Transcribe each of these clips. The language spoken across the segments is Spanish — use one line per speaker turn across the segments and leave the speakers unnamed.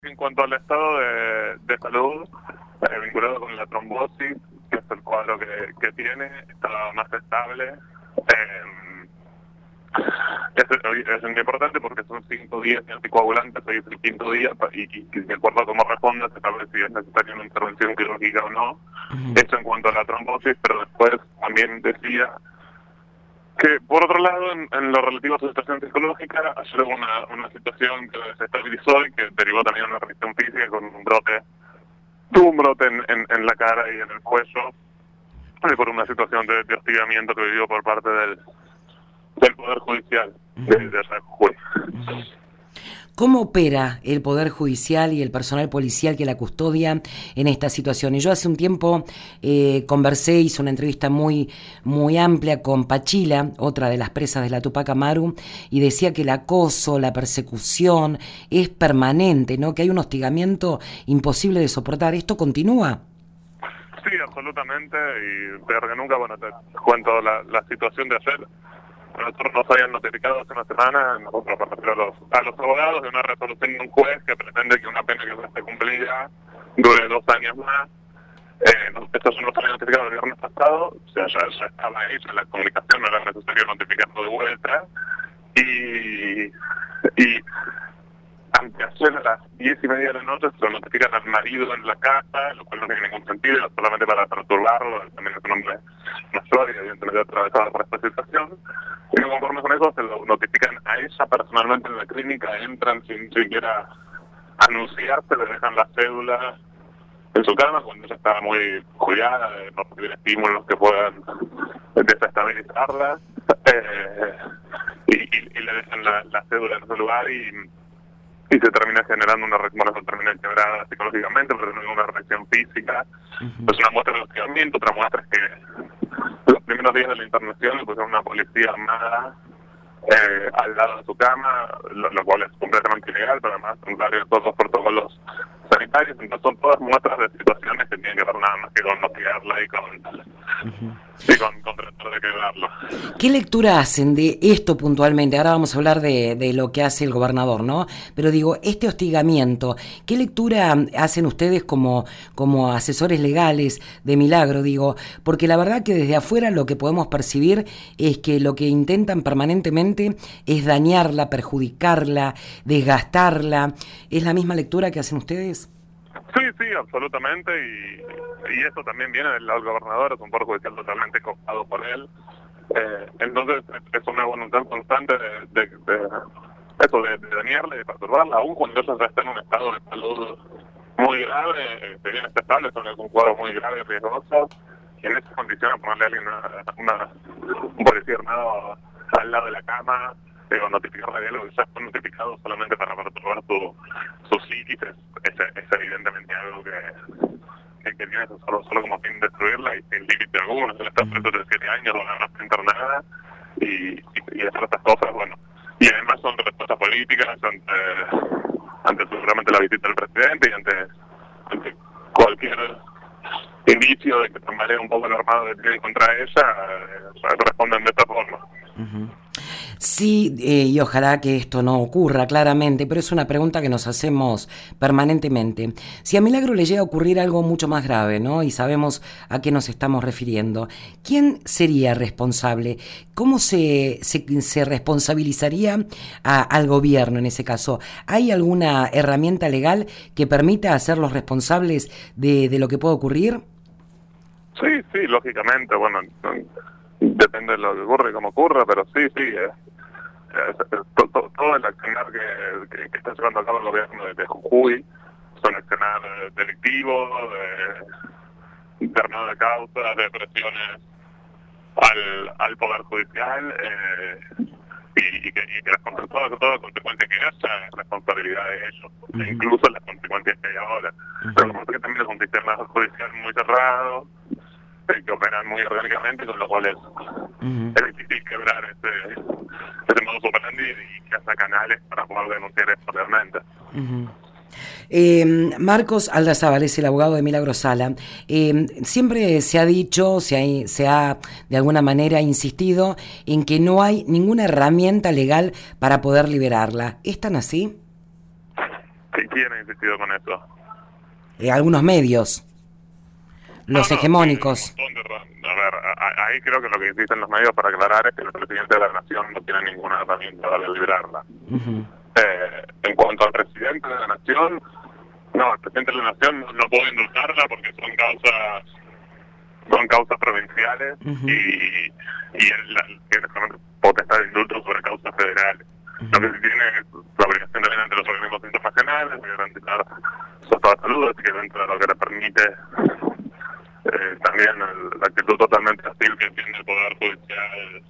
En cuanto al estado de salud, vinculado con la trombosis, que es el cuadro que tiene, está más estable. Es muy importante porque son 5 días de anticoagulantes, hoy es el 5.º día, y de acuerdo a cómo responda se sabe si es necesaria una intervención quirúrgica o no. Eso en cuanto a la trombosis, pero después también decía que, por otro lado, en lo relativo a su situación psicológica, ayer hubo una situación que se estabilizó y que derivó también en una reacción física con tuvo un brote en la cara y en el cuello, por una situación de hostigamiento que vivió por parte del Poder Judicial de allá de Jujuy.
¿Cómo opera el Poder Judicial y el personal policial que la custodia en estas situaciones? Yo hace un tiempo hice una entrevista muy amplia con Pachila, otra de las presas de la Tupac Amaru, y decía que el acoso, la persecución es permanente, ¿no? Que hay un hostigamiento imposible de soportar. ¿Esto continúa?
Sí, absolutamente, y peor que nunca, bueno, te cuento la situación de ayer. Nosotros nos habían notificado hace una semana, nosotros me refiero a los abogados, de una resolución de un juez que pretende que una pena que no esté cumplida dure 2 años más. Esto se nos había notificado el viernes pasado, o sea, ya estaba ahí, ya la comunicación no era necesario notificarlo de vuelta. Y anteayer a las 10:30 de la noche se lo notifican al marido en la casa, lo cual no tiene ningún sentido, solamente para perturbarlo. También es un hombre mayor y evidentemente atravesado por esta situación. Y conforme con eso se lo notifican a ella personalmente en la clínica, entran sin siquiera anunciarse, le dejan la cédula en su cama cuando ella estaba muy cuidada de no recibir estímulos que puedan desestabilizarla, y le dejan la cédula en su lugar y se termina generando se termina quebrada psicológicamente, pero no hay una reacción física. Es una muestra de hostigamiento. Otra muestra es que los primeros días de la internación le pusieron una policía armada al lado de su cama, lo cual es completamente ilegal, pero además contrario a todos los protocolos sanitarios. Entonces son todas muestras de situaciones que tienen que ver nada más que con hostigarla y con tratar de quebrarlo.
¿Qué lectura hacen de esto puntualmente? Ahora vamos a hablar de lo que hace el gobernador, ¿no? Pero digo, este hostigamiento, ¿qué lectura hacen ustedes como asesores legales de Milagro? Digo, porque la verdad que desde afuera lo que podemos percibir es que lo que intentan permanentemente es dañarla, perjudicarla, desgastarla. ¿Es la misma lectura que hacen ustedes?
Sí, absolutamente, y eso también viene del lado del gobernador, es un poder judicial totalmente copado por él. Entonces es una voluntad constante de dañarla y de perturbarla, aún cuando ella ya está en un estado de salud muy grave, si bien está estable, son un cuadro muy grave y riesgoso, y en esas condiciones ponerle a alguien un policía armado al lado de la cama, notificarle de algo que ya está notificado solamente para perturbar su psiquis, es evidentemente algo que tiene solo como fin destruirla y sin límite alguno. Él está preso de 7 años, no está internada y hacer estas cosas, bueno. Y además son respuestas políticas ante seguramente la visita del presidente y ante cualquier indicio de que tambalea un poco el armado que tiene contra ella, responden de esta forma.
Sí, y ojalá que esto no ocurra claramente, pero es una pregunta que nos hacemos permanentemente. Si a Milagro le llega a ocurrir algo mucho más grave, ¿no? Y sabemos a qué nos estamos refiriendo, ¿quién sería responsable? ¿Cómo se responsabilizaría al gobierno en ese caso? ¿Hay alguna herramienta legal que permita hacerlos responsables de lo que pueda ocurrir?
Sí, lógicamente, bueno, depende de lo que ocurre y cómo ocurra, pero sí, todo el accionar que está llevando a cabo el gobierno de Jujuy son accionar delictivos, de internado de causas, de presiones al Poder Judicial, y que toda consecuencia que haya es responsabilidad de ellos, incluso las consecuencias que hay ahora. Pero como que también es un sistema judicial muy cerrado, que operan muy orgánicamente, con lo cual es difícil quebrar ese modus operandi y que haya canales para poder denunciar esto realmente.
Marcos Aldazábal es el abogado de Milagro Sala. Siempre se ha dicho, se ha de alguna manera insistido en que no hay ninguna herramienta legal para poder liberarla. ¿Es tan así?
¿Quién ha insistido con eso?
Algunos medios, los
No,
hegemónicos.
Sí, a ver, ahí creo que lo que insisten los medios para aclarar es que el presidente de la nación no tiene ninguna herramienta para librarla.
Uh-huh.
En cuanto al presidente de la nación, no, el presidente de la nación no puede indultarla porque son causas provinciales.
Uh-huh.
y él tiene potestad de indulto sobre causas federales. Uh-huh. Lo que sí tiene es la obligación también ante los organismos internacionales de garantizar su estado de salud, así que dentro de lo que le permite también la actitud totalmente hostil que tiene el Poder Judicial.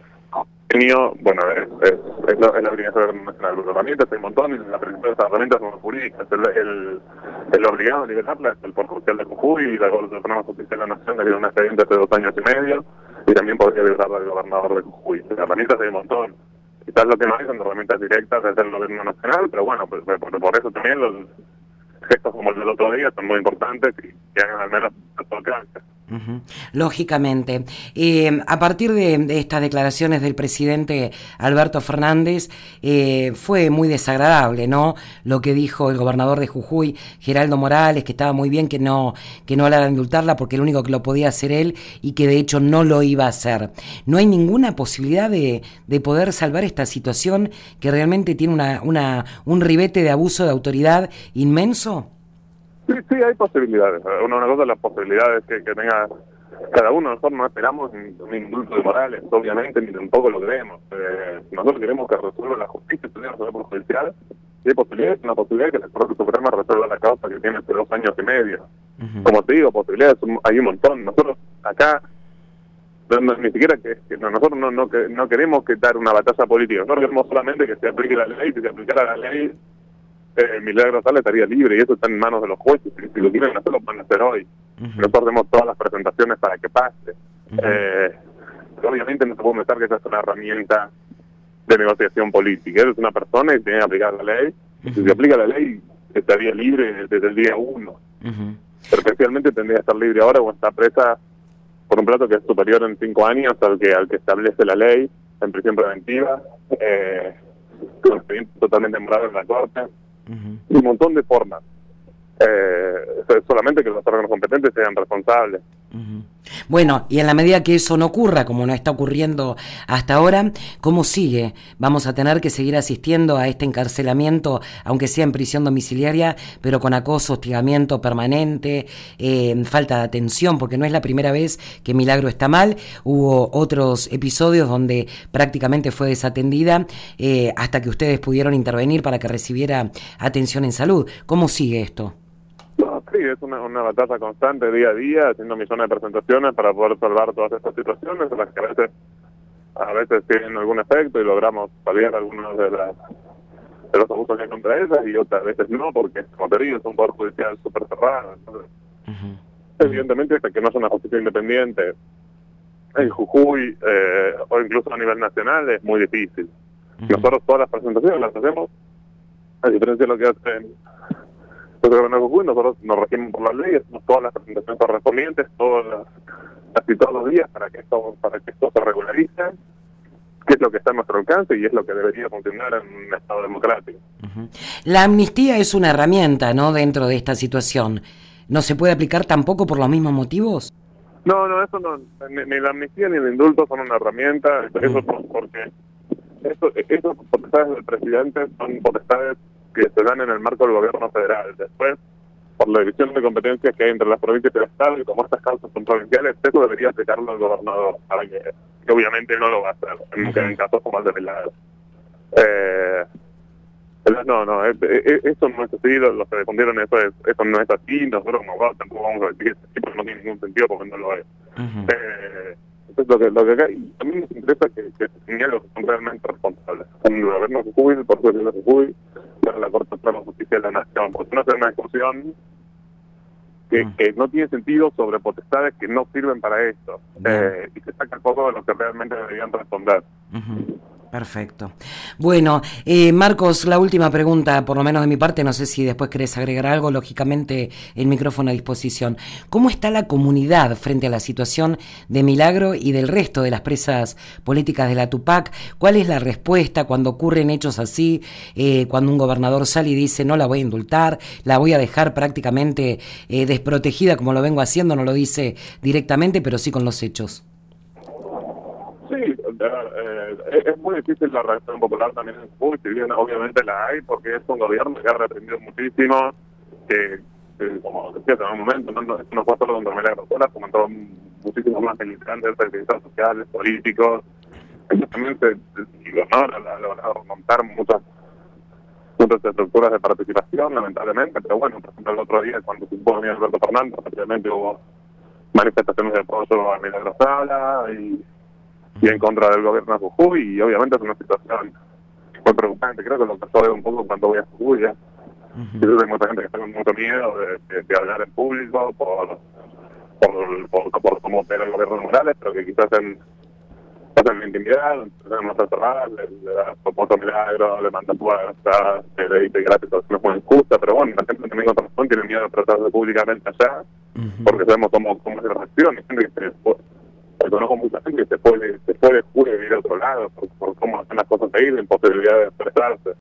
Bueno, es la obligación del nacional. Las herramientas hay un montón, y la principal de esas herramientas son las jurídicas. El obligado a liberarla es el Poder Judicial de Jujuy y la Corte Suprema de Justicia de la Nación, que tiene un expediente hace 2 años y medio, y también podría liberarla el gobernador de Jujuy. Las herramientas hay un montón. Quizás lo que no hay son herramientas directas desde el gobierno nacional, pero bueno, por eso también los gestos como el del otro día son muy importantes y que hagan al menos a su alcance.
Uh-huh. Lógicamente. A partir de estas declaraciones del presidente Alberto Fernández, fue muy desagradable, ¿no? Lo que dijo el gobernador de Jujuy, Geraldo Morales, que estaba muy bien que no hablara de indultarla porque el único que lo podía hacer él y que de hecho no lo iba a hacer. ¿No hay ninguna posibilidad de poder salvar esta situación que realmente tiene un ribete de abuso de autoridad inmenso?
Sí, hay posibilidades. Una cosa de las posibilidades que tenga cada uno. Nosotros no esperamos un indulto de Morales, obviamente, ni tampoco lo queremos. Nosotros queremos que resuelva la justicia, se resuelva por judicial. Y hay posibilidades, una posibilidad que la Corte Suprema resuelva la causa que tiene hace 2 años y medio. Uh-huh. Como te digo, posibilidades hay un montón. Nosotros acá, ni siquiera nosotros no queremos que dar una batalla política. Nosotros queremos solamente que se aplique la ley. Si se aplicara la ley, Milagro Sala estaría libre, y eso está en manos de los jueces. Si lo quieren hacer, lo van a hacer hoy. Uh-huh. Nosotros hacemos todas las presentaciones para que pase. Uh-huh. Obviamente no se puede pensar que esa es una herramienta de negociación política. Él es una persona y tiene que aplicar la ley. Uh-huh. Si se aplica la ley, estaría libre desde el día 1. Uh-huh. Pero especialmente tendría que estar libre ahora o está presa por un plazo que es superior en 5 años al que establece la ley, en prisión preventiva, con expediente totalmente demorado en la Corte. Uh-huh. Un montón de formas. Solamente que los órganos competentes sean responsables.
Uh-huh. Bueno, y en la medida que eso no ocurra, como no está ocurriendo hasta ahora, ¿cómo sigue? Vamos a tener que seguir asistiendo a este encarcelamiento, aunque sea en prisión domiciliaria, pero con acoso, hostigamiento permanente, falta de atención, porque no es la primera vez que Milagro está mal. Hubo otros episodios donde prácticamente fue desatendida hasta que ustedes pudieron intervenir para que recibiera atención en salud. ¿Cómo sigue esto?
Sí, es una batalla constante día a día, haciendo millones de presentaciones para poder salvar todas estas situaciones, en las que a veces tienen algún efecto y logramos paliar algunos de los abusos que hay contra ellas, y otras veces no, porque, como te digo, es un poder judicial súper cerrado. Entonces, uh-huh. Evidentemente, hasta que no es una justicia independiente en Jujuy, o incluso a nivel nacional, es muy difícil. Uh-huh. Nosotros todas las presentaciones las hacemos, a diferencia de lo que hacen nosotros nos regimos por la ley, hacemos todas las presentaciones correspondientes, casi todos los días, para que esto se regularice, que es lo que está a nuestro alcance y es lo que debería funcionar en un Estado democrático.
Uh-huh. La amnistía es una herramienta, ¿no?, dentro de esta situación. ¿No se puede aplicar tampoco por los mismos motivos?
No, eso no. Ni la amnistía ni el indulto son una herramienta. Eso porque esos potestades del presidente son potestades que se dan en el marco del gobierno federal. Después, por la división de competencias que hay entre las provincias y el Estado, y como estas causas son provinciales, eso debería aplicarlo al gobernador, para que obviamente no lo va a hacer, en casos como el de Milagro. Eso no es así, los que difundieron eso no es así, nosotros como abogado tampoco vamos a decir que porque no tiene ningún sentido, porque no lo es. Uh-huh. Entonces lo que acá, y también nos interesa que se señalen los que son realmente responsables. Son el gobierno de Jujuy, el Poder Judicial de Jujuy, la Corte Suprema de Justicia de la Nación, porque no es una discusión que no tiene sentido sobre potestades que no sirven para esto, y se saca el foco de los que realmente deberían responder.
Uh-huh. Perfecto. Bueno, Marcos, la última pregunta, por lo menos de mi parte, no sé si después querés agregar algo, lógicamente el micrófono a disposición. ¿Cómo está la comunidad frente a la situación de Milagro y del resto de las presas políticas de la Tupac? ¿Cuál es la respuesta cuando ocurren hechos así, cuando un gobernador sale y dice no la voy a indultar, la voy a dejar prácticamente desprotegida como lo vengo haciendo, no lo dice directamente, pero sí con los hechos?
Sí, es muy difícil la reacción popular también en Jujuy, si bien obviamente la hay, porque es un gobierno que ha reprimido muchísimo, que como decía en un momento, no fue solo contra Milagro Sola, como entró muchísimos más militantes, activistas sociales, políticos. Ellos también ha logrado remontar muchas estructuras de participación, lamentablemente, pero bueno, por ejemplo, el otro día, cuando se impuso Alberto Fernández, rápidamente hubo manifestaciones de apoyo a Milagro Sala y en contra del gobierno de Jujuy, y obviamente es una situación muy preocupante. Creo que lo que pasó es un poco cuando voy a Jujuy, yo creo que hay mucha gente que está con mucho miedo de hablar en público por cómo opera el gobierno de Morales, pero que quizás en la intimidad, en nuestras cerradas, le da propuesto Milagro, le manda puertas, le dice gracias a no es muy injusta, pero bueno, la gente también con razón tiene miedo de tratarse públicamente allá, porque sabemos cómo es la reacción, y gente que conozco mucha gente que se fue de Jujuy a vivir a otro lado por cómo hacen las cosas ahí, la imposibilidad de expresarse.